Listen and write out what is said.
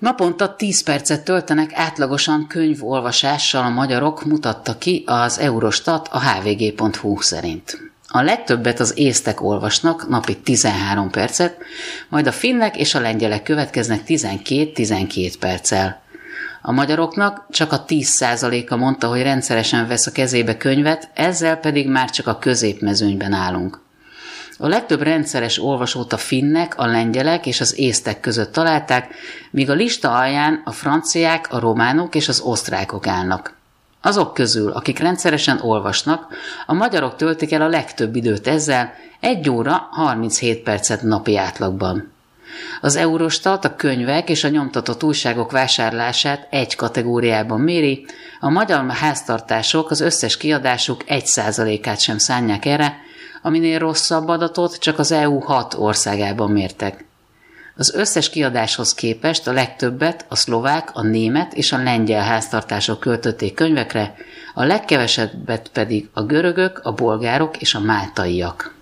Naponta 10 percet töltenek átlagosan könyvolvasással a magyarok, mutatta ki az Eurostat a hvg.hu szerint. A legtöbbet az észtek olvasnak, napi 13 percet, majd a finnek és a lengyelek következnek 12-12 perccel. A magyaroknak csak a 10%-a mondta, hogy rendszeresen vesz a kezébe könyvet, ezzel pedig már csak a középmezőnyben állunk. A legtöbb rendszeres olvasót a finnek, a lengyelek és az észtek között találták, míg a lista alján a franciák, a románok és az osztrákok állnak. Azok közül, akik rendszeresen olvasnak, a magyarok töltik el a legtöbb időt ezzel, 1 óra 37 percet napi átlagban. Az Eurostat a könyvek és a nyomtatott újságok vásárlását egy kategóriában méri, a magyar háztartások az összes kiadásuk 1%-át sem szánják erre, aminél rosszabb adatot csak az EU 6 országában mértek. Az összes kiadáshoz képest a legtöbbet a szlovák, a német és a lengyel háztartások költötték könyvekre, a legkevesebbet pedig a görögök, a bolgárok és a máltaiak.